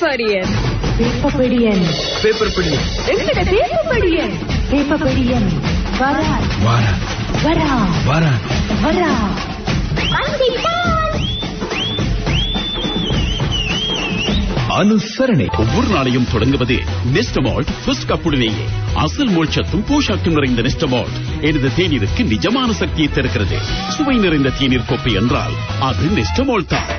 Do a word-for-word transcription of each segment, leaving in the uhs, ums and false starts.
பேப்பரியன் பேப்பரியன் பேப்பரியன் எங்கட பேப்பரியன் பேப்பரியன் வரா வாரா வரா வாரா வரா அனுசரணை. ஒவ்வொரு நாளையும் தொடங்குவது நெஸ்டமால்ட் ஃபர்ஸ்ட் கப்புடனேயே. அசல் மோட்சத்தும் போஷாக்கும் நிறைந்த நெஸ்டமால்ட் எனது தேநீருக்கு நிஜமான சக்தியை தருகிறது. சுவை நிறைந்த தேநீர் கோப்பை என்றால் அது நெஸ்டமால்ட் தான்.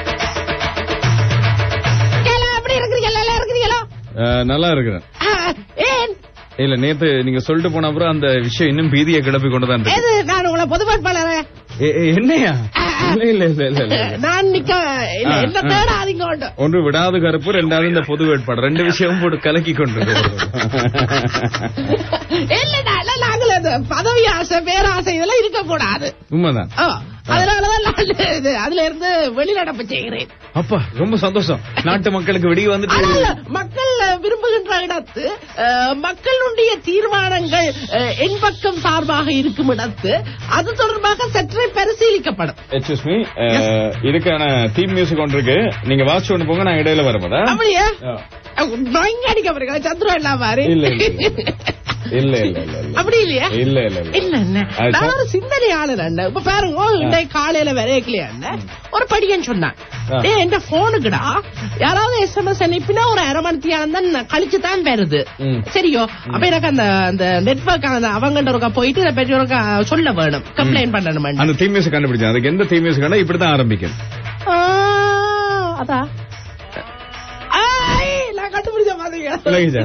நல்லா இருக்கிறேன். இல்ல நேத்து நீங்க சொல்லிட்டு போன அப்புறம் அந்த விஷயம் இன்னும் பீதியை கிளப்பி கொண்டுதான் இருக்கு. நான் உங்களை பொது வேட்பாளர் என்னையா? இல்ல இல்ல இல்ல இல்ல நான் நிக்க என்ன தேடாதீங்க. ஒன்று விடாது கருப்பு, ரெண்டாவது இந்த பொது வேட்பாளர், ரெண்டு விஷயமும் போட்டு கலக்கி கொண்டு இல்லடா இல்ல நாங்கள் பதவி ஆசை பேராசை இதெல்லாம் இருக்க கூடாது. உண்மைதான். அதனாலதான் நான் அதுல இருந்து வெளிநடப்பு செய்கிறேன். அப்பா ரொம்ப சந்தோஷம். நாட்டு மக்களுக்கு விடிய வந்துட்டு மக்கள் விரும்புகின்ற இடத்து மக்களுடைய தீர்மானங்கள் என் பக்கம் சார்பாக இருக்கும் இடத்து அது தொடர்பாக சற்றே பரிசீலிக்கப்படும். எக்ஸ்கியூஸ் மீ, இதுக்கான தீம் மியூசிக் ஒன்று இருக்கு, நீங்க வாட்ச் ஒன்று போங்க, நான் இடையில வரமாட்டா. அப்படியா? அடிக்க போறீங்க சந்திரம் எல்லாம் மாதிரி. இல்ல இல்ல இல்ல இல்ல அப்படி இல்லையா? இல்ல இல்ல இல்ல இல்ல நான் ஒரு சிந்தனையாளர். இப்ப பாருங்க, இன்றைய காலையில வரையக்கலையா ஒரு படியன்னு சொன்னான், என் போனுக்குடா யாராவது எஸ் எம் எஸ் அனுப்பினா ஒரு அரை மணி நேரம் தான் கழிச்சுதான் வருது. சரியோ? அப்ப எனக்கு அந்த அந்த நெட்வொர்க் அவங்க போயிட்டு இதை பற்றி சொல்ல வேணும், கம்ப்ளைண்ட் பண்ணணும். அந்த தீம் மியூசிக் கண்டுபிடிச்சேன். அதுக்கு எந்த தீம் மியூசிக் இப்படிதான் ஆரம்பிக்கும். அதான் கண்டுபிடிச்ச மாதிரி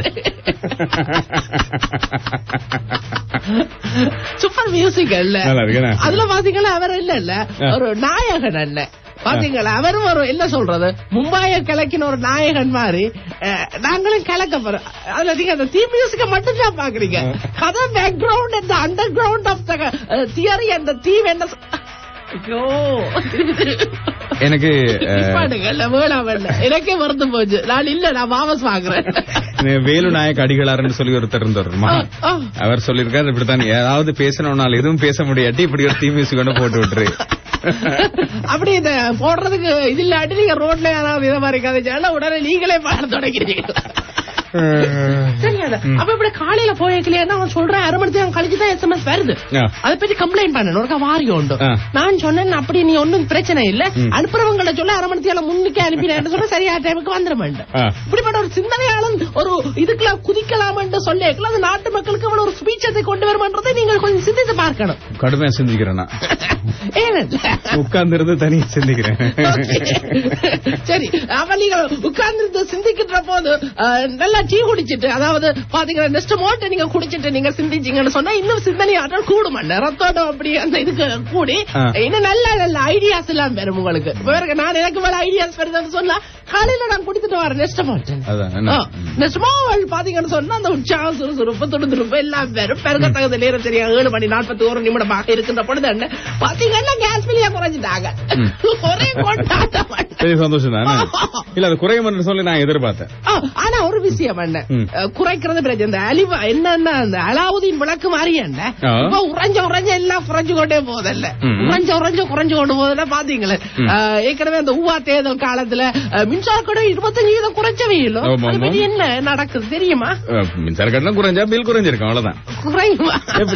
சூப்பர் மியூசிக் இல்ல. அதுல பாத்தீங்களா அவர் இல்ல இல்ல ஒரு நாயகன் அல்ல பாத்தீங்களா, அவரும் ஒரு என்ன சொல்றது மும்பாய கலக்கின ஒரு நாயகன் மாதிரி நாங்களும் கலக்க போறோம். அதுல நீங்க அந்த தீம் மியூசிக்க மட்டும் தான் பாக்குறீங்க. கதை பேக்ரவுண்ட் அந்த underground of the theory அந்த தீம் என்ன எனக்கு எனக்கே மறந்து போச்சு. நான் இல்ல நான் வாபஸ் வாங்குறேன். வேலு நாயக் அடிகளார்னு சொல்லி ஒருத்தர் இருந்தார், அவர் சொல்லிருக்காரு இப்படித்தான் ஏதாவது பேசணும்னால எதுவும் பேச முடியாட்டி இப்படி ஒரு தீ மியூசிக் கொண்டு போட்டு விட்டுரு. அப்படி இத போடுறதுக்கு இது இல்லாட்டி நீங்க ரோட்ல யாராவது இதை மாதிரி கதைச்சாலும் உடனே நீங்களே பாட தொடங்கிறீங்க. தெரியாத அப்ப இப்படி காலையில போயக்கலையா அவன் சொல்றேன் அரை மணி நேரம் கழிச்சுதான் எஸ் எம் எஸ் வருது, அதை பத்தி கம்ப்ளைண்ட் பண்ணணும் ஒரு வாரி உண்டு. நான் சொன்னேன் அப்படி நீ ஒன்னும் பிரச்சனை இல்ல, அனுப்புறவங்களை சொல்ல அரை மணி நேரம் முன்னுக்கு அனுப்பினேன் சொல்ல சரியா டைமுக்கு வந்துட மாட்டேன். இப்படிப்பட்ட ஒரு சிந்தனையாளன் ஒரு இதுக்கெல்லாம் குதிக்கலாம் என்று சொல்ல அது நாட்டு மக்களுக்கு அவ்வளவு ஒரு சுபீட்சத்தை கொண்டு வருமானதை நீங்கள் கொஞ்சம் சிந்தித்து பார்க்கணும். கடுமையா சிந்திக்கிறேன் உட்கார்ந்து தனியா சிந்திக்கிறேன். சரி, அவன் நீங்க உட்கார்ந்து சிந்திக்கின்ற போது நல்லா டீ குடிச்சிட்டு அதாவது பாத்தீங்கன்னா நெக்ஸ்ட் மோட்டை நீங்க குடிச்சிட்டு நீங்க சிந்திச்சீங்கன்னு சொன்னா இன்னும் சிந்தனை ஆற்றல் கூடும், ரத்தோட்டம் அப்படி அந்த இதுக்கு கூடி இன்னும் நல்ல நல்ல ஐடியாஸ் எல்லாம் வரும் உங்களுக்கு. நான் எனக்கு மேல ஐடியாஸ் வருதுன்னு சொன்னா காலையில நான் குடிச்சிட்டு வரேன் நெக்ஸ்ட் மோட்டை நெக்ஸ்ட் மோவல் பாத்தீங்கன்னு சொன்னா அந்த உற்சாகம் சுறுசுறுப்பு துடுதுறுப்பு எல்லாம் வரும். பெருக்கத்தகுந்த நேரம் சரியா ஏழு மணி நாற்பத்தி ஒரு நிமிடமாக இருக்கின்ற பொழுது பாத்தீங்கன்னா கேஸ் பில்லியா குறைஞ்சிட்டாங்க. ஒரே கொண்டாட்டம் சந்தோஷம் தான் இல்ல, அது குறையும் சொல்லி நான் எதிர்பார்த்தேன். ஆனா ஒரு விஷயம் குறைக்கிறது பிரச்சனை என்னன்னா அந்த அலாவுதீன் விளக்கு மாதிரி என்ன உறைஞ்ச உறைஞ்ச எல்லாம் குறைஞ்சு கொண்டே போதல்ல, உறைஞ்ச உறைஞ்ச குறைஞ்சு கொண்டு போதல்ல. பாத்தீங்களே ஏற்கனவே அந்த ஊவா தேர்தல் காலத்துல மின்சார கட்டணம் இருபத்தஞ்சு வீதம் குறைச்சவே இல்லை, என்ன நடக்குது தெரியுமா? மின்சார கட்டணம் குறைஞ்சா பில் குறைஞ்சிருக்கும் அவ்வளவுதான். குறையுமா?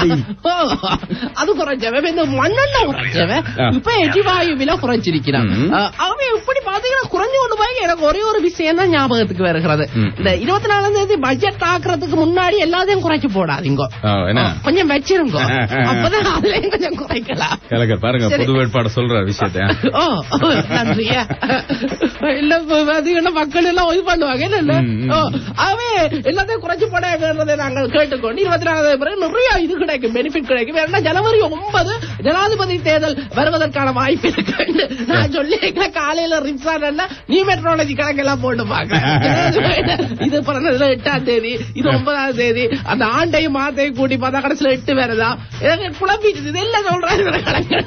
அது குறைஞ்சவன் இந்த மண்ணெண்ண குறைஞ்சவன் இப்ப எரிவாயு விலை குறைஞ்சிருக்கிறான். அவன் இப்படி பாத்தீங்கன்னா குறைஞ்சு கொண்டு போய் எனக்கு ஒரே ஒரு விஷயம் தான் ஞாபகத்துக்கு வருகிறது. இந்த இருபத்தி நாலாம் தேதி பட்ஜெட் ஆக்குறதுக்கு முன்னாடி எல்லாத்தையும் குறைச்சு போடாதீங்க, கொஞ்சம் வச்சிருங்க, அப்பதான் அதுலயும் கொஞ்சம் குறைக்கலாம். பாருங்க பொது வேட்பாடு சொல்ற விஷயத்த நன்றியா இல்ல பாத்தீங்கன்னா மக்கள் எல்லாம் இது பண்ணுவாங்க இல்ல அவன் எல்லாத்தையும் குறைச்சு போடாங்கிறதை நாங்கள் கேட்டுக்கொண்டு இருபத்தி நாலாம் பிறகு நிறைய இது கிடைக்கும், பெனிஃபிட் கிடைக்கும். வேணா ஜனவரி ஒன்பது ஜனாதிபதி தேர்தல் வருவதற்கான வாய்ப்பு இருக்கு. நான் சொல்லி காலையில ரிப்சான் நீ மெட்ரோலஜி கணக்கெல்லாம் போட்டு பாக்க இது பிறந்ததுல எட்டாம் தேதி இது ஒன்பதாம் தேதி அந்த ஆண்டையும் மாத்தையும் கூட்டி பார்த்தா கடைசியில எட்டு வேறதா குழம்பிட்டு இது எல்லாம் சொல்றாங்க.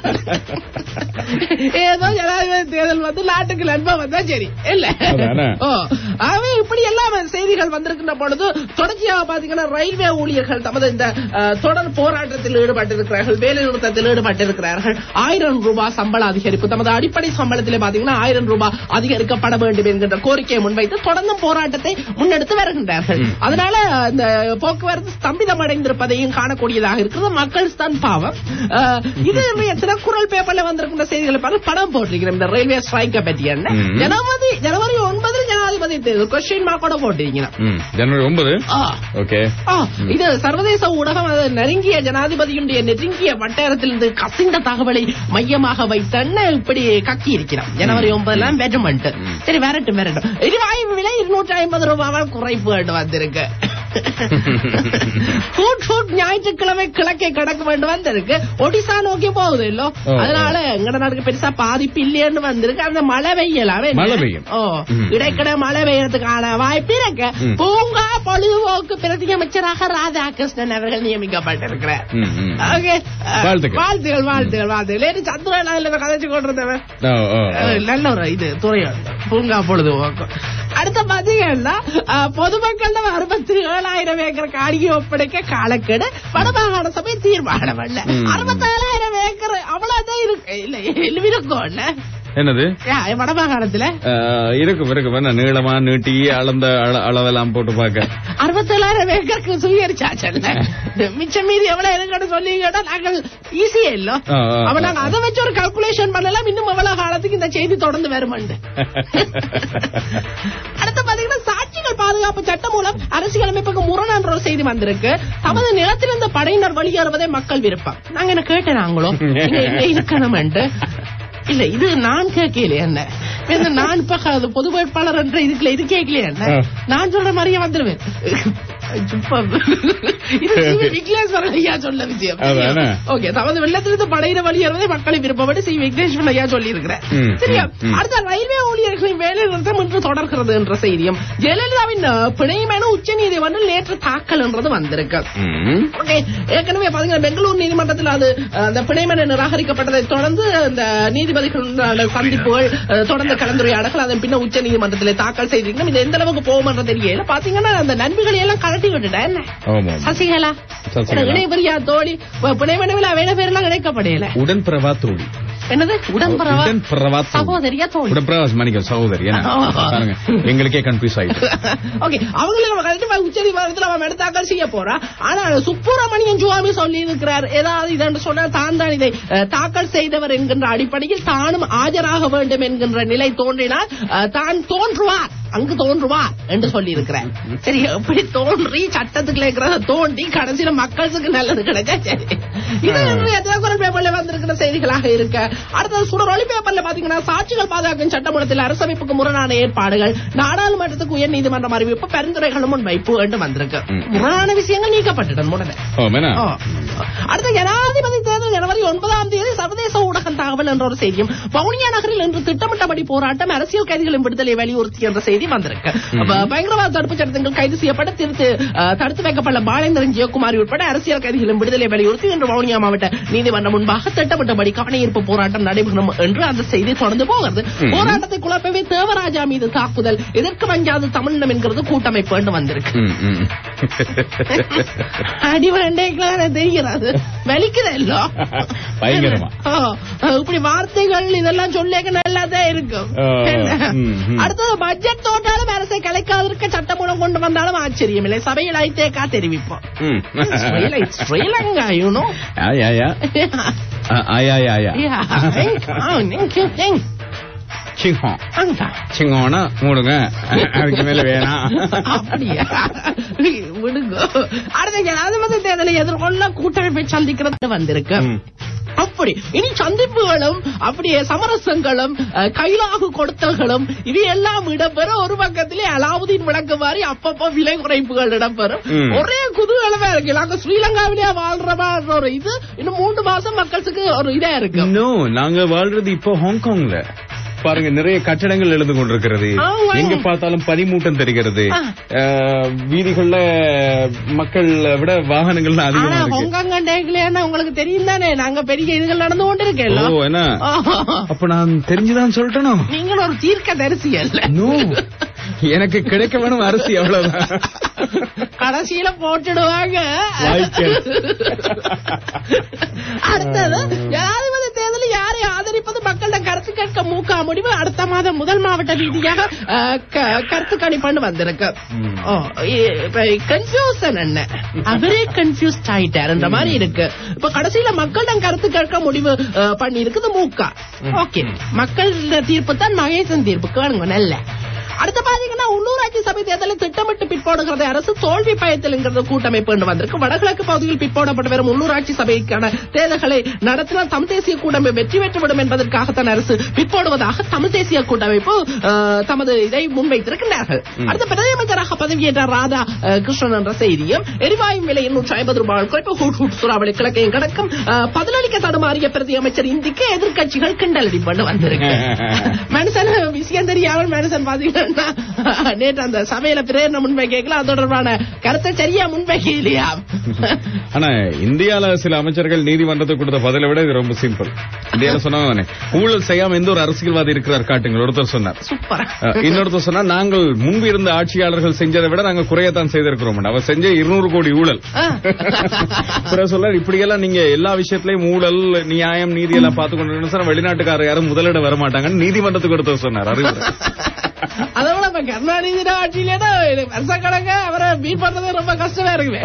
ஏதோ ஜனாதிபதி தேர்தல் வந்து நாட்டுக்கு நண்பன் வந்தா சரி இல்ல. அவன் இப்படி எல்லாம் செய்திகள் வந்திருக்கின்ற பொழுது தொடர்ச்சியாக பாத்தீங்கன்னா ரயில்வே ஊழியர்கள் தமது இந்த தொடர் போராட்டத்தில் ஈடுபட்டு ஈடுபட்டிருக்கிறார்கள், வேலை நிறுத்தத்தில் ஈடுபட்டிருக்கிறார்கள். ஆயிரம் ரூபாய் சம்பள அதிகரிப்பு, தமது அடிப்படை சம்பளத்திலே பாத்தீங்கன்னா ஆயிரம் ரூபாய் அதிகரிக்கப்பட வேண்டும் என்கின்ற கோரிக்கையை முன்வைத்து தொடர்ந்து போராட்டத்தை முன்னெடுத்து வருகின்றார்கள். அதனால இந்த போக்குவரத்து ஸ்தம்பிதம் அடைந்திருப்பதையும் காணக்கூடியதாக இருக்கிறது. மக்கள் தான் பாவம். இது தினக்குரல் பேப்பர்ல வந்திருக்கின்ற செய்திகளை பார்த்து படம் போட்டிருக்கிறேன் இந்த ரயில்வே ஸ்ட்ரைக்கை பற்றி. என்ன ஜனவரி ஜனவரி ஒன்பதில் ஜனாதிபதி தேர்தல் கொஸ்டின் மார்க் கூட போட்டிருக்கிறேன். ஜனவரி ஒன்பது. ஓகே. இது சர்வதேச ஊடகம் நெருங்கிய ஜனாதிபதியுடைய நெருங்கிய வட்டாரத்திலிருந்து கசிந்த தகவலை மையமாக வைத்தன்னு இப்படி கக்கி இருக்கிறான். ஜனவரி ஒன்பதுல பெட்மெண்ட். சரி வரட்டும் வரட்டும். எரிவாயு விலை இருநூற்றி ஐம்பது ரூபாய் குறைப்பு வந்திருக்கு. ஞாயிற்றுக்கிழமை கிழக்கை கடக்க வேண்டும் வந்திருக்கு. ஒடிசா நோக்கி போகுது இல்லோ, அதனால எங்கட நாட்டுக்கு பெருசா பாதிப்பு இல்லையன்னு வந்திருக்கு. அந்த மழை பெய்யலாம், இடைக்கிட மழை பெய்யறதுக்கான வாய்ப்பு இருக்கு. பூங்கா பொழுதுபோக்கு பிரதி அமைச்சராக ராதாகிருஷ்ணன் அவர்கள் நியமிக்கப்பட்டிருக்கிறார். வாழ்த்துகள் வாழ்த்துகள் வாழ்த்துகள். சந்திரன் கதைச்சு கொண்டிருந்தவன் நல்ல ஒரு இது துறையோட பூங்கா பொழுதுபோக்கு. அடுத்த பாத்தீங்கன்னா பொதுமக்கள் அறுபத்தி ஏழாயிரம் ஏக்கர் காணியை ஒப்படைக்க காலக்கெடு. வடமாகாண சபை தீர்மானம் அல்ல. அறுபத்தி ஏழாயிரம் ஏக்கர் அவ்வளவுதான் இருக்கு. இல்ல இருக்கும் என்னது வடமாகாணத்துல இருக்கும் இருக்கும் நீளமா நீட்டி அளந்த அளவெல்லாம் போட்டு பாக்க அறுபத்தி ஏழாயிரம் ஏக்கருக்கு சுயரிச்சாச்சல்ல. மிச்சம் மீறி எவ்வளவு இருக்குன்னு சொல்லி கேட்டா நாங்கள் ஈஸியா இல்ல. அவ நாங்க அதை வச்சு ஒரு கால்குலேஷன் பண்ணலாம். இன்னும் எவ்வளவு காலத்துக்கு இந்த செய்தி தொடர்ந்து வருமாண்டு. அடுத்து பாத்தீங்கன்னா சாட்சிகள் பாதுகாப்பு சட்டம் மூலம் அரசியலமைப்புக்கு முரணான்ற ஒரு செய்தி வந்திருக்கு. தமது நிலத்திலிருந்து படையினர் வெளியேறுவதே மக்கள் விருப்பம். நாங்க என்ன கேட்டேன் நாங்களும் இருக்கணும். இல்ல இது நான் கேட்கல. என்ன நான் இப்ப பொது வேட்பாளர் என்ற இதுக்குள்ள இது கேட்கலையா? என்ன நான் சொல்ற மாதிரியே வந்துருவேன். சொல்ல விஷயம் ஓகே. தமது வெள்ளத்திலிருந்து படையிட வெளியேறுவதை மக்களை விருப்பப்பட்டு சி விக்னேஸ்வரன் ஐயா சொல்லி இருக்கிறேன். சரியா? அடுத்த ரயில்வே ஊழியர்களின் வேலை நிறுத்தம் இன்று தொடர்கிறது என்ற செய்தியும் ஜெயலலிதாவின் பிணை மனு உச்ச நீதிமன்றம் நேற்று தாக்கல் என்றது வந்திருக்கு. ஏற்கனவே பாத்தீங்கன்னா பெங்களூர் நீதிமன்றத்தில் அது அந்த பிணை மனு நிராகரிக்கப்பட்டதை தொடர்ந்து இந்த நீதிபதிகள் சந்திப்புகள் தொடர்ந்து கலந்துரையாடல்கள் அதன் பின்ன உச்ச நீதிமன்றத்தில் தாக்கல் செய்திருக்கணும். இது எந்த அளவுக்கு போகும் என்ற தெரியல. பாத்தீங்கன்னா அந்த நண்பர்களை எல்லாம் கழட்டி விட்டுட்டேன். சசிகலா இணைபரியா தோழி பிணைமனவில் வேண பேரெல்லாம் கிடைக்கப்படையில உடன்பிரவா தோழி. என்னது உடன்பிரவா சகோதரியா தோழி? உடன்பிரவா மணிகள் சகோதரி. எங்களுக்கே கன்ஃபியூஸ் ஆயிடுச்சு. ஓகே, அவங்களுக்கு உச்ச நீதிமன்றத்தில் அவன் மேல தாக்கல் செய்ய போறா. ஆனா சுப்பிரமணியன் சுவாமி சொல்லி இருக்கிறார் ஏதாவது இதென்று சொன்னால் தான் தான் இதை தாக்கல் செய்தவர் என்கின்ற அடிப்படையில் தானும் ஆஜராக வேண்டும் என்கின்ற நிலை தோன்றினால் தான் தோன்றுவார் அங்கு தோன்றுவார் என்று சொல்லி இருக்கிறார். சரி, எப்படி தோன்றி சட்டத்துக்குள்ள தோண்டி கடைசியில மக்களுக்கு நல்லது கிடைச்சா சரி. இது பேப்பர்ல வந்திருக்கிற செய்திகளாக இருக்க. அடுத்தது சுடரொளி பேப்பர்ல பாத்தீங்கன்னா சாட்சிகள் பாதுகாக்கும் சட்டமூலத்தில் அரசமைப்புக்கு முரணான ஏற்பாடுகள், நாடாளுமன்றத்துக்கு உயர் நீதிமன்றம் அறிவிப்பு, பரிந்துரைகளும் முன்வைப்பு என்று வந்திருக்கு. முரணான விஷயங்கள் நீக்கப்பட்டுடன் உடனே. அடுத்த ஜனாதிபதி தேர்தல் ஜனவரி ஒன்பதாம் தேதி சர்வதேச ஊடகம் தகவல் என்ற ஒரு செய்தியும், வவுனியா நகரில் இன்று திட்டமிட்டபடி போராட்டம், அரசியல் கைதிகளின் விடுதலை வலியுறுத்தி என்ற செய்தி வந்திருக்கு. பயங்கரவாத தடுப்பு சட்டங்கள் கைது செய்யப்பட்ட திருத்து தடுத்து வைக்கப்பட்ட பாலேந்திரன் ஜெயக்குமாரி உட்பட அரசியல் கைதிகளின் விடுதலை வலியுறுத்தி இன்று வவுனியா மாவட்ட நீதிமன்றம் முன்பாக திட்டமிட்டபடி கவனஈர்ப்பு போராட்டம் நடைபெறும் என்று அந்த செய்தி தொடர்ந்து போகிறது. போராட்டத்தை குழப்பவே தேவராஜா மீது தாக்குதல், எதற்கு வஞ்சாது தமிழினம் என்கிறது கூட்டமைப்பு என்று வந்திருக்கு. அடிவண்டைக்கு தெரிகிறது வலிக்குது இல்லோ பயங்கரமா இப்படி வார்த்தைகள் இதெல்லாம் சொல்லேக்க நல்லாதான் இருக்கும். அடுத்தது பட்ஜெட் தோட்டாலும் அரசை கலைக்காதிருக்க சட்டம் மூலம் கொண்டு வந்தாலும் ஆச்சரியம் இல்லை. சபையில் ஐத்தேக்கா தெரிவிப்போம். ஸ்ரீலங்கா யூனோ சிங்கோனா மூடுங்க, அதுக்கு மேல வேணாம். அப்படியா விடுங்க. அடுத்த ஜனாதிபதி தேர்தலை எதிர்கொள்ள கூட்டமைப்பை சந்திக்கிறது வந்திருக்கு. அப்படி இனி சந்திப்புகளும் அப்படியே சமரசங்களும் கைலாகு கொடுத்தல்களும் இது எல்லாம் இடம்பெற ஒரு பக்கத்திலே அலாவுதீன் விளக்கு மாதிரி அப்பப்போ விலை குறைப்புகள் இடம்பெறும். ஒரே குதூகலமா இருக்கு. நாங்க ஸ்ரீலங்காவிலேயே வாழ்றமா ஒரு இது இன்னும் மூன்று மாசம் மக்களுக்கு ஒரு இதா இருக்கு. நாங்க வாழ்றது இப்போ ஹாங்காங்ல பாருங்க, நிறைய கட்டடங்கள் எழுந்து கொண்டிருக்கிறது. எங்க பார்த்தாலும் பனிமூட்டம் தெரிகிறது. வீதிகள்ல மக்கள் விட வாகனங்கள் அதிகமா. உங்களுக்கு தெரியும் தானே நாங்க பெரிய இதுகள் நடந்து கொண்டு இருக்கேன். அப்ப நான் தெரிஞ்சுதான் சொல்லிட்டேன். நீங்கள் ஒரு தீர்க்க தரிசி அல்ல. எனக்கு கிடைக்க வேணும் அரிசி அவ்வளவுதான். கடைசியில போட்டுடுவாங்க. அடுத்தது ஜனாதிபதி தேர்தலில் யாரை ஆதரிப்பது மக்கள கருத்து கேட்க மூக்கா முடிவு அடுத்த மாதம் முதல் மாவட்ட ரீதியாக கருத்து கணிப்பு வந்திருக்கு. கன்ஃபியூசன் என்ன, அவரே கன்ஃபியூஸ்ட் ஆயிட்டாருன்ற மாதிரி இருக்கு. இப்ப கடைசியில மக்களிடம் கருத்து கேட்க முடிவு பண்ணி இருக்குது மூக்கா. ஓகே, மக்கள் தீர்ப்பு தான் மகேசன் தீர்ப்பு கேளுங்க நல்ல. அடுத்த பாத்தீங்கன்னா உள்ளூராட்சி சபை தேர்தலில் திட்டமிட்டு பிற்போடுகிறது அரசு தோல்வி பயத்தில் கூட்டமைப்பு வந்திருக்கு. வடகிழக்கு பகுதியில் பிற்போடப்பட்டு வரும் உள்ளூராட்சி சபைக்கான தேர்தல்களை நடத்தினால் தமிழ் தேசிய கூட்டமைப்பு வெற்றி பெற்றுவிடும் என்பதற்காகத்தான் அரசு பிற்போடுவதாக தமிழ் தேசிய கூட்டமைப்பு தமது இதை முன்வைத்திருக்கின்றார்கள். அடுத்த பிரதமராக பதவியேற்ற ராதா கிருஷ்ணன் என்ற செய்தியும் எரிவாயு விலை நூற்றி ஐம்பது ரூபாய் குறைப்பு ஹூட் ஹூட் சூறாவளி கிழக்கையும் கடக்கும் பதிலளிக்க தடுமாறிய பிரதி அமைச்சர் இந்திக்கு எதிர்கட்சிகள் கிண்டலடி பண்ண வந்திருக்கு. மனுஷன் விஷயம் தெரியாமல் மனுஷன் பாத்தீங்கன்னா நேற்று அந்த சபையில பிரேரணை முன்வைக்கல அது தொடர்பான கருத்தை சரியா முன்வைக்க இல்லையா? ஆனா இந்தியால சில அமைச்சர்கள் நீதிமன்றத்துக்கு கொடுத்த பதிலை விட இது ரொம்ப சிம்பிள். இந்தியால சொன்னாங்க ஊழல் செய்யாம எந்த ஒரு அரசியல்வாதி இருக்கிறார் காட்டுங்கள் ஒருத்தர் சொன்னார். சூப்பர். இன்னொருத்தர் சொன்னா நாங்கள் முன்பு இருந்த ஆட்சியாளர்கள் செஞ்சதை விட நாங்கள் குறையத்தான் செய்திருக்கிறோம். அவர் செஞ்ச இருநூறு கோடி ஊழல். சொல்ல இப்படியெல்லாம் நீங்க எல்லா விஷயத்திலையும் ஊழல் நியாயம் நீதி எல்லாம் பார்த்து கொண்டு வெளிநாட்டுக்காரர் யாரும் முதலிடம் வரமாட்டாங்கன்னு நீதிமன்றத்துக்கு ஒருத்தர் சொன்னார். அறிவு அதோட கருணாநிதி ஆட்சியில வருஷக்கணக்க அவரை மீட் பண்றது ரொம்ப கஷ்டமா இருக்கு.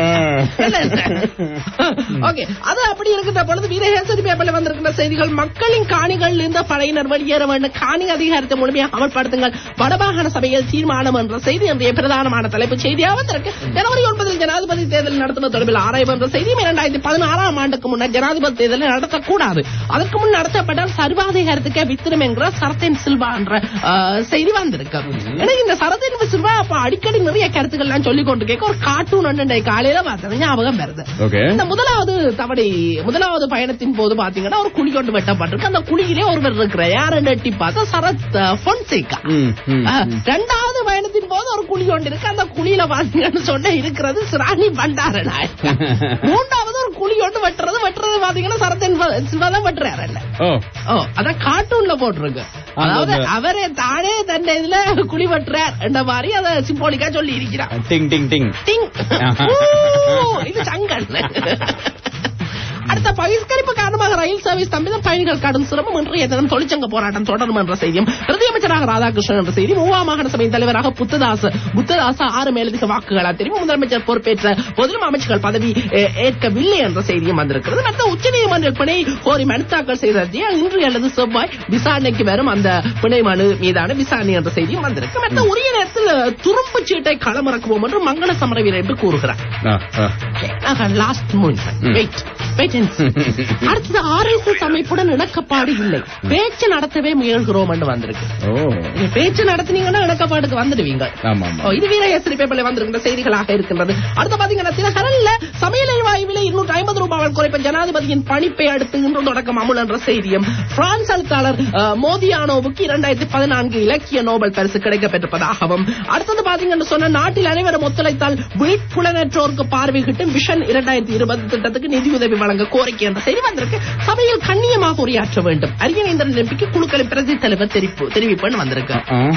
ஓகே, அது அப்படி இருக்கின்ற பொழுது வீரகேசரி பேப்பர்ல வந்திருக்கின்ற செய்திகள் மக்களின் காணிகள் இருந்த படையினர் வெளியேற வேண்டும், காணி அதிகாரத்தை முழுமையாக அமல்படுத்துங்கள், வடமாகாண சபையில் தீர்மானம் என்ற செய்தி இன்றைய பிரதானமான தலைப்பு செய்தியாக வந்திருக்கு. ஜனவரி ஒன்பதில் ஜனாதிபதி தேர்தல் நடத்துவது தொடர்பில் ஆராய்வு என்ற செய்தியும் இரண்டாயிரத்தி பதினாறாம் ஆண்டுக்கு முன்னர் ஜனாதிபதி தேர்தலை நடத்தக்கூடாது, அதற்கு முன் நடத்தப்பட்டால் சர்வாதிகாரத்துக்கே வித்திரும் என்கிற சரத்தின் சில்வா என்ற செய்தி வந்திருக்கு. இந்த சரத்தின் சில்வா அப்ப அடிக்கடி நிறைய கருத்துக்கள் எல்லாம் சொல்லிக் கொண்டு கேட்க ஒரு கார்ட்டூன் ஒன்று காலையில பார்த்தது ஞாபகம் வருது. இந்த முதலாவது தவணை முதலாவது பயணத்தின் போது பாத்தீங்கன்னா ஒரு குழி கொண்டு வெட்டப்பட்டிருக்கு. அந்த குழியிலே ஒருவர் இருக்கிறார், யாரு எட்டி பார்த்தா சரத் பொன்சேகா. இரண்டாவது பயணத்தின் போது ஒரு குழி கொண்டு இருக்கு, அந்த குழியில பாத்தீங்கன்னு சொன்ன இருக்கிறது சிராணி பண்டாரநாயக். மூன்றாவது ஒரு குழி கொண்டு வெட்டுறது வெட்டுறது பாத்தீங்கன்னா சரத்தின் சில்வா தான் வெட்டுறாரு. அதான் கார்ட்டூன்ல போட்டிருக்கு. அதாவது அவரே தானே தன்னை இதுல குழி வெட்டுறார் என்ற மாதிரி அதை சிம்போலிக்கா சொல்லி இருக்கிறார். டிங் டிங் டிங் டிங். இது சங்கல். அடுத்த பகிஷ்கரிப்பு காரணமாக ரயில் சர்வீஸ் தம்பிதம் பயணிகள் கடும் சிரமம் இன்றைய தினம் தொழிற்சங்க போராட்டம் தொடரும் என்ற செய்தியும் பிரதியமைச்சராக ராதாகிருஷ்ணன் என்ற செய்தி மூவா மாகாண சபையின் தலைவராக புத்ததாச புத்ததாச ஆறு மேலதிக வாக்குகளால் தெரியும் முதலமைச்சர் பொறுப்பேற்ற போதிலும் அமைச்சர்கள் பதவி ஏற்கவில்லை என்ற செய்தியும் வந்திருக்கிறது. மற்ற உச்சநீதிமன்ற பிணை கோரி மனு தாக்கல் செய்ததை இன்று அல்லது செவ்வாய் விசாரணைக்கு வரும் அந்த பிணை மனு மீதான விசாரணை என்ற செய்தியும் வந்திருக்கு. மற்ற உரிய நேரத்தில் துரும்பு சீட்டை களமிறக்குவோம் என்று மங்கள சமர வீரர் என்று கூறுகிறார். லாஸ்ட் வெயிட் வெயிட் அடுத்தது ஆர்எஸ்எஸ் அமைப்புடன் இணக்கப்பாடு இல்லை, பேச்சு நடத்தவே முயல்கிறோம் என்று வந்திருக்கு. பேச்சு நடத்தினீங்கன்னா இணக்கப்பாடுக்கு வந்துடுவீங்க. இது வீரகேசரி பேப்பர்ல வந்திருக்கிற செய்திகளாக இருக்கின்றது. அடுத்து பாத்தீங்கன்னா தினகரன்ல சமையல் எரிவாயு விலை இருநூற்றி ஐம்பது ரூபாய் குறைப்பு ஜனாதிபதியின் பணிப்பை அடுத்து இன்று தொடக்கம் அமுல் என்ற செய்தியும் பிரான்ஸ் எழுத்தாளர் மோதியானோவுக்கு இரண்டாயிரத்தி பதினான்கு இலக்கிய நோபல் பரிசு கிடைக்கப்பட்டிருப்பதாகவும் அடுத்தது பாத்தீங்கன்னு சொன்ன நாட்டில் அனைவரும் ஒத்துழைத்தால் விழிப்புலனற்றோருக்கு பார்வை கிட்டும் விஷன் இரண்டாயிரத்தி இருபது திட்டத்துக்கு நிதியுதவி வழங்க கோரிக்கை என்ற செய்தி வந்திருக்கு. சபையில் கண்ணியமாக உரையாற்ற வேண்டும், அரியநேந்திரன் எம்பிக்கு குழுக்களின் பிரதி தலைவர் தெரிவிப்பு தெரிவிப்பு வந்திருக்கு.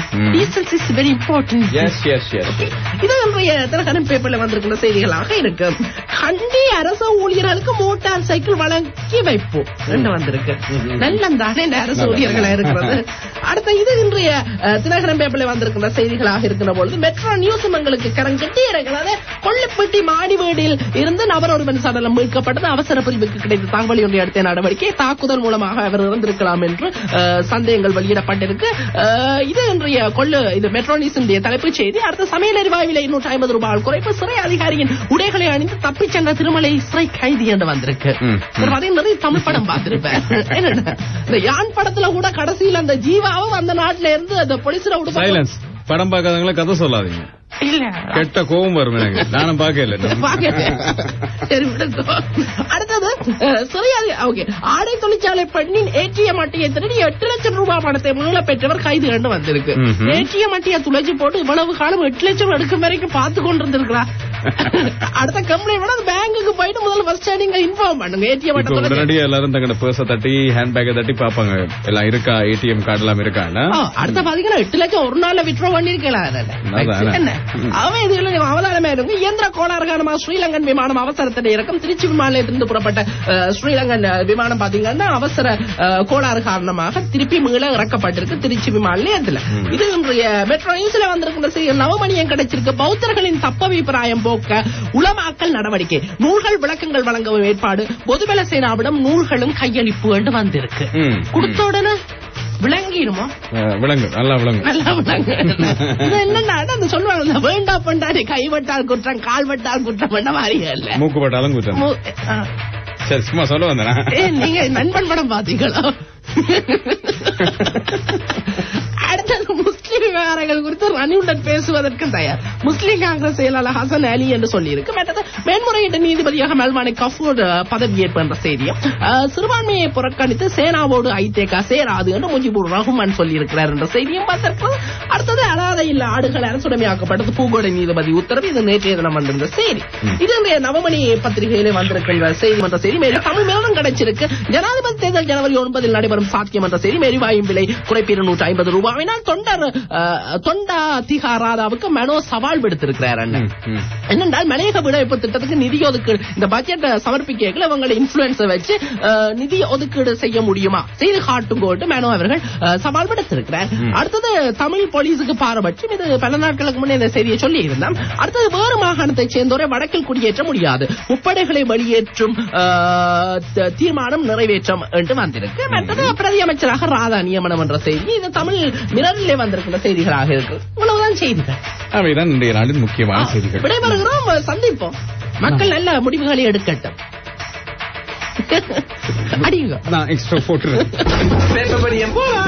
இது இன்றைய தினகரன் பேப்பர்ல வந்திருக்கிற செய்திகளாக இருக்கு. கண்டி அரசு ஊழியர்களுக்கு மோட்டார் சைக்கிள் வழங்கி வைப்போம் என்று வந்திருக்கு. நல்லந்தானே இந்த அரசு ஊழியர்களா இருக்கிறது. அடுத்த இது இன்றைய தினகரன் பேப்பர்ல வந்திருக்கிற செய்திகளாக இருக்கிற பொழுது மெட்ரோ நியூஸ் மங்களுக்கு கரங்கட்டி இருக்கிறது. கொள்ளிப்பட்டி மாடி வீடில் இருந்து நபர் ஒருவன் சடலம் மீட்கப்பட்டது. அவசர பிரிவுக்கு கிடைத்த தகவல் ஒன்றை அடுத்த நடவடிக்கை தாக்குதல் மூலமாக அவர் இறந்திருக்கலாம் என்று சந்தேகங்கள் வெளியிடப்பட்டிருக்கு. இது இன்றைய கொள்ளு இது மெட்ரோ நியூஸ் தலைப்புச் செய்தி. அடுத்த சமையல் எரிவாயு விலை நூற்றி ஐம்பது ரூபாய் குறைப்பு, சிறை அதிகாரியின் உடைகளை அணிந்து தப்பிச் சென்ற திருமலை சிறை கைதி என்று வந்திருக்கு. நிறைய தமிழ் படம் பார்த்திருப்பேன். இந்த யான் படத்துல கூட கடைசியில் அந்த ஜீவாவும் அந்த நாட்டில இருந்து அந்த போலீஸ்ல உடுப்பு படம் பார்க்காதவங்கள கதை சொல்லாதீங்க, கெட்ட கோபம் வரும் எனக்கு. நானும் பாக்கல. அடுத்தது ஆடை தொழிற்சாலை பெண்ணின் ஏடிஎம் அட்டையை திருடி எட்டு லட்சம் ரூபாய் பணத்தை மீள பெற்றவர் கைது கண்டு வந்திருக்கு. ஏடிஎம் அட்டையை துளைச்சு போட்டு இவ்வளவு காலம் எட்டு லட்சம் எடுக்கும் வரைக்கும் பார்த்து கொண்டிருந்திருக்கிறார். அடுத்த கம்பெனி விட பேங்குக்கு போயிட்டு முதல்ல ஃபர்ஸ்ட் நீங்க இன்ஃபார்ம் பண்ணுங்க. ஏடிஎம் உடனடியாக எல்லாரும் தங்களோட பர்ஸை தட்டி ஹேண்ட் பேக்கை தட்டி பாப்பாங்க எல்லாம் இருக்கா, ஏடிஎம் கார்டு எல்லாம் இருக்கா. அடுத்த பாத்தீங்கன்னா எட்டு லட்சம் ஒரு நாள்ல விட்ரோ பண்ணிருக்கலாம். என்ன அவன் இதுல அவதானமே இருக்கும். இயந்திர கோளாறு காரணமாக ஸ்ரீலங்கன் விமானம் அவசரத்தில் இறக்கும். திருச்சி விமானத்திலிருந்து புறப்பட்ட ஸ்ரீலங்கன் விமானம் பாத்தீங்கன்னா அவசர கோளாறு காரணமாக திருப்பி மீள இறக்கப்பட்டிருக்கு திருச்சி விமான நிலையத்தில். இது இன்றைய மெட்ரோ நியூஸ்ல வந்திருக்கிற செய்தி. நவமணியம் கிடைச்சிருக்கு. பௌத்தர்களின் தப்பபிப்பிராயம் போக்க உலமாக்கல் நடவடிக்கை. நூல்கள் விளக்கங்கள் வழங்கவும் ஏற்பாடு. பொதுபல சேனாவிடம் நூல்களும் கையளிப்பு என்று வந்திருக்கு. கொடுத்த உடனே விளங்கிடுமா? விளங்கு நல்லா விளங்கு நல்லா விளங்கு. என்னன்னா சொல்லுவாங்க வேண்டா பண்டாடி கைவட்டால் குற்றம் கால்வட்டால் குற்றம் பண்ண மாறியல்ல மூக்கு பட்டாலும் குற்றம். சரி சும்மா சொல்ல வந்தா நீங்க நண்பன் படம் பாத்தீங்களா? அடுத்தது முஸ்லிம் விவகாரங்கள் குறித்து ரணியுடன் பேசுவதற்கு தயார். முஸ்லிம் காங்கிரஸ் செயலாளர் ஹசன் அலி என்று சொல்லியிருக்கு. மற்றது மேன்முறையீட்டு நீதிபதியாக மெல்வானி கஃபூர் பதவியேற்பு என்ற செய்தியும், சிறுபான்மையை புறக்கணித்து சேனாவோடு ஐதேகா சேராது என்று முஜிபுர் ரஹ்மான் சொல்லியிருக்கிறார் என்ற செய்தியும் பார்த்திருக்கிறது. அடுத்தது அனாதை இல்ல ஆடுகள் அரசுடைமையாக்கப்பட்டது பூகோட நீதிபதி உத்தரவு. இது நேற்றைய தினம் வந்திருந்த செய்தி. இது நவமணி பத்திரிகையிலே வந்திருக்கின்ற செய்தி என்ற செய்தி. மேலும் தமிழ் மேலும் கிடைச்சிருக்கு. ஜனாதிபதி தேர்தல் ஜனவரி ஒன்பதில் நடைபெறும் சாத்தியம் என்ற செய்தி. எரிவாயும் விலை குறைப்பு இருநூற்றி ஐம்பது ரூபாயினால் தொண்டர் தொண்டா திகா ராதாவுக்கு மனோ சவால் விடுத்திருக்கிறார். என்னென்றால் மலையக விடுவிப்பு திட்டத்துக்கு நிதி ஒதுக்கீடு இந்த பட்ஜெட் சமர்ப்பிக்க அவங்களை இன்ஃபுளுன்ஸை வச்சு நிதி ஒதுக்கீடு செய்ய முடியுமா செய்து காட்டுங்கோட்டு மனோ அவர்கள் சவால் விடுத்திருக்கிறார். அடுத்தது தமிழ் போலீஸுக்கு பாரபட்சம். இது பல நாட்களுக்கு முன்னே இந்த செய்தியை சொல்லி இருந்தான். அடுத்தது வேறு மாகாணத்தை சேர்ந்தோரை வடக்கில் குடியேற்ற முடியாது. முப்படைகளை வெளியேற்றும் தீர்மானம் நிறைவேற்றம் என்று வந்திருக்கு. மற்றது பிரதி அமைச்சராக ராதா நியமனம் என்ற செய்தி. இது தமிழ் மிரரிலே வந்திருக்கிற செய்திகளாக இருக்கு. இவ்வளவுதான் செய்திகள். அவைதான் இன்றைய நாளின் முக்கியமான செய்திகள். விடைபெறுகிறோம். சந்திப்போம். மக்கள் நல்ல முடிவுகளை எடுக்கட்டும். அடிங்க. நான் எக்ஸ்ட்ரா போட்டுறேன்.